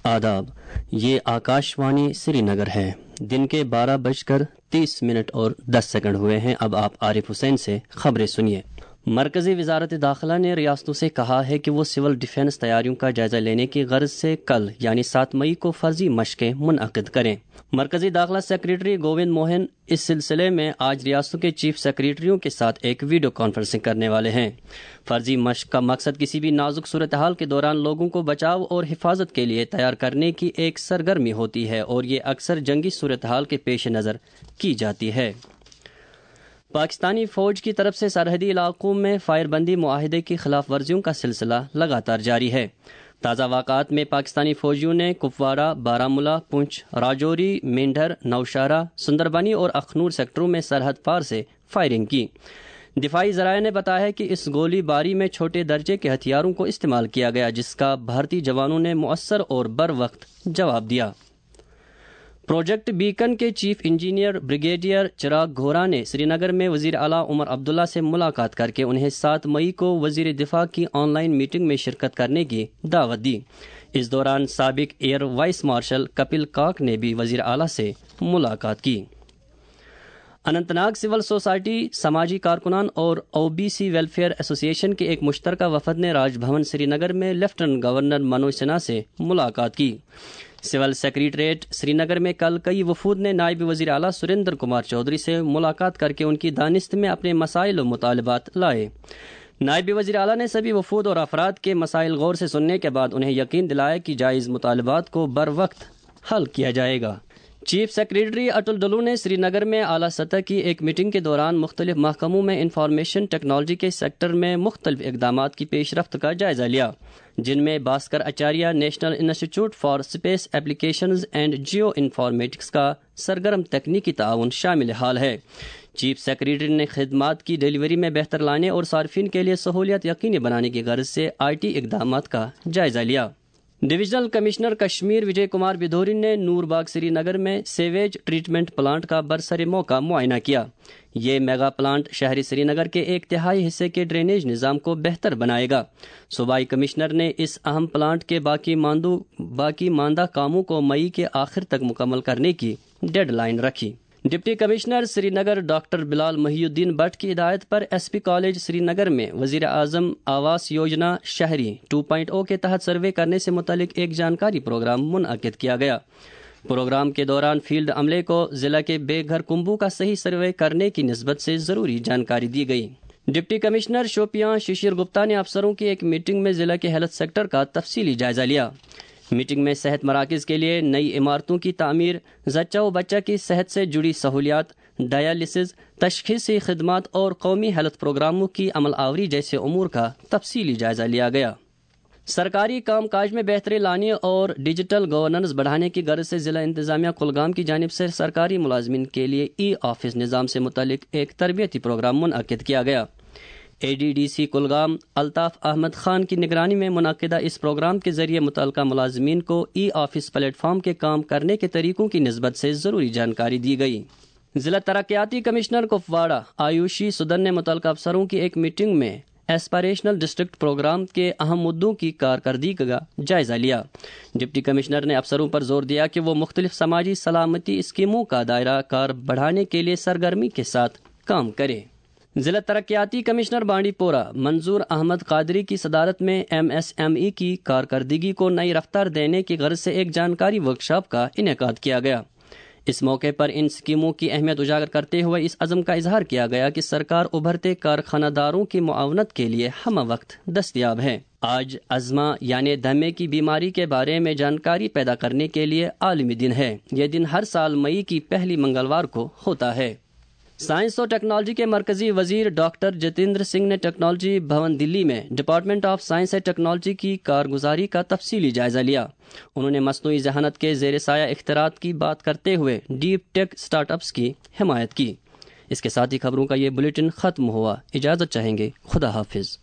آداب، یہ آکاشوانی سری نگر ہے۔ دن کے 12:30 اور 10 ہوئے ہیں۔ اب آپ عارف حسین سے خبریں سنیے۔ مرکزی وزارت داخلہ نے ریاستوں سے کہا ہے کہ وہ سول ڈیفنس تیاریوں کا جائزہ لینے کی غرض سے کل یعنی 7 مئی کو فرضی مشقیں منعقد کریں۔ مرکزی داخلہ سیکریٹری گووند موہن اس سلسلے میں آج ریاستوں کے چیف سیکریٹریوں کے ساتھ ایک ویڈیو کانفرنسنگ کرنے والے ہیں۔ فرضی مشق کا مقصد کسی بھی نازک صورتحال کے دوران لوگوں کو بچاؤ اور حفاظت کے لیے تیار کرنے کی ایک سرگرمی ہوتی ہے اور یہ اکثر جنگی صورتحال کے پیش نظر کی جاتی ہے۔ پاکستانی فوج کی طرف سے سرحدی علاقوں میں فائر بندی معاہدے کی خلاف ورزیوں کا سلسلہ لگاتار جاری ہے۔ تازہ واقعات میں پاکستانی فوجیوں نے کپوارہ، بارہمولہ، پونچھ، راجوری، مینڈھر، نوشہرہ، سندربنی اور اخنور سیکٹروں میں سرحد پار سے فائرنگ کی۔ دفاعی ذرائع نے بتایا کہ اس گولی باری میں چھوٹے درجے کے ہتھیاروں کو استعمال کیا گیا، جس کا بھارتی جوانوں نے مؤثر اور بروقت جواب دیا۔ پروجیکٹ بیکن کے چیف انجینئر بریگیڈیئر چراغ گھورا نے سری نگر میں وزیر اعلیٰ عمر عبداللہ سے ملاقات کر کے انہیں 7 مئی کو وزیر دفاع کی آن لائن میٹنگ میں شرکت کرنے کی دعوت دی۔ اس دوران سابق ایئر وائس مارشل کپل کاک نے بھی وزیر اعلیٰ سے ملاقات کی۔ اننت ناگ سول سوسائٹی، سماجی کارکنان اور OBC ویلفیئر ایسوسی ایشن کے ایک مشترکہ وفد نے راج بھون سری نگر میں لیفٹننٹ گورنر منوج سنہا سے ملاقات کی۔ سول سیکریٹریٹ سری نگر میں کل کئی وفود نے نائب وزیر اعلیٰ سریندر کمار چودھری سے ملاقات کر کے ان کی دانست میں اپنے مسائل و مطالبات لائے۔ نائب وزیر اعلیٰ نے سبھی وفود اور افراد کے مسائل غور سے سننے کے بعد انہیں یقین دلایا کہ جائز مطالبات کو بروقت حل کیا جائے گا۔ چیف سیکریٹری اٹل ڈلو نے سری نگر میں اعلیٰ سطح کی ایک میٹنگ کے دوران مختلف محکموں میں انفارمیشن ٹیکنالوجی کے سیکٹر میں مختلف اقدامات کی پیش رفت کا جائزہ لیا، جن میں Bhaskar Acharya national institute for space applications and geo informatics کا سرگرم تکنیکی تعاون شامل حال ہے۔ چیف سیکریٹری نے خدمات کی ڈیلیوری میں بہتر لانے اور صارفین کے لیے سہولیات یقینی بنانے کی غرض سے IT اقدامات کا جائزہ لیا۔ ڈویژنل کمشنر کشمیر وجے کمار بدھوری نے نور باغ سری نگر میں سیویج ٹریٹمنٹ پلانٹ کا برسر موقع معائنہ کیا۔ یہ میگا پلانٹ شہری سری نگر کے 1/3 حصے کے ڈرینیج نظام کو بہتر بنائے گا۔ صوبائی کمشنر نے اس اہم پلانٹ کے باقی ماندہ کاموں کو مئی کے آخر تک مکمل کرنے کی ڈیڈ لائن رکھی۔ Deputy commissioner Srinagar doctor Bilal Mohiuddin Bhat کی ہدایت پر SP کالج سری نگر میں وزیر اعظم آواس یوجنا شہری 2.0 کے تحت سروے کرنے سے متعلق ایک جانکاری پروگرام منعقد کیا گیا۔ پروگرام کے دوران فیلڈ عملے کو ضلع کے بے گھر کنبوں کا صحیح سروے کرنے کی نسبت سے ضروری جانکاری دی گئی۔ ڈپٹی کمشنر شوپیاں ششیر گپتا نے افسروں کی ایک میٹنگ میں ضلع کے ہیلتھ سیکٹر کا تفصیلی جائزہ لیا۔ میٹنگ میں صحت مراکز کے لیے نئی عمارتوں کی تعمیر، زچہ و بچہ کی صحت سے جڑی سہولیات، ڈائیالسس، تشخیصی خدمات اور قومی ہیلتھ پروگراموں کی عمل آوری جیسے امور کا تفصیلی جائزہ لیا گیا۔ سرکاری کام کاج میں بہتری لانے اور ڈیجیٹل گورننس بڑھانے کی غرض سے ضلع انتظامیہ کلگام کی جانب سے سرکاری ملازمین کے لیے آفس نظام سے متعلق ایک تربیتی پروگرام منعقد کیا گیا۔ ADDC کلگام الطاف احمد خان کی نگرانی میں منعقدہ اس پروگرام کے ذریعے متعلقہ ملازمین کو آفس پلیٹ فارم کے کام کرنے کے طریقوں کی نسبت سے ضروری جانکاری دی گئی۔ ضلع ترقیاتی کمشنر کپواڑہ آیوشی سدن نے متعلقہ افسروں کی ایک میٹنگ میں ایسپائریشنل ڈسٹرکٹ پروگرام کے اہم مدعوں کی کارکردگی کا جائزہ لیا۔ ڈپٹی کمشنر نے افسروں پر زور دیا کہ وہ مختلف سماجی سلامتی اسکیموں کا دائرہ کار بڑھانے کے لیے سرگرمی کے ساتھ کام کریں۔ ضلع ترقیاتی کمشنر بانڈی پورہ منظور احمد قادری کی صدارت میں MSME کی کارکردگی کو نئی رفتار دینے کی غرض سے ایک جانکاری ورکشاپ کا انعقاد کیا گیا۔ اس موقع پر ان اسکیموں کی اہمیت اجاگر کرتے ہوئے اس عزم کا اظہار کیا گیا کہ سرکار ابھرتے کارخانہ داروں کی معاونت کے لیے ہمہ وقت دستیاب ہے۔ آج ازمہ یعنی دمے کی بیماری کے بارے میں جانکاری پیدا کرنے کے لیے عالمی دن ہے۔ یہ دن ہر سال مئی کی پہلی منگلوار کو ہوتا ہے۔ سائنس و ٹیکنالوجی کے مرکزی وزیر ڈاکٹر جتیندر سنگھ نے ٹیکنالوجی بھون دلی میں department of science and technology کی کارگزاری کا تفصیلی جائزہ لیا۔ انہوں نے مصنوعی ذہانت کے زیر سایہ اختراعات کی بات کرتے ہوئے ڈیپ ٹیک سٹارٹ اپس کی حمایت کی۔ اس کے ساتھ ہی خبروں کا یہ بلیٹن ختم ہوا۔ اجازت چاہیں گے، خدا حافظ۔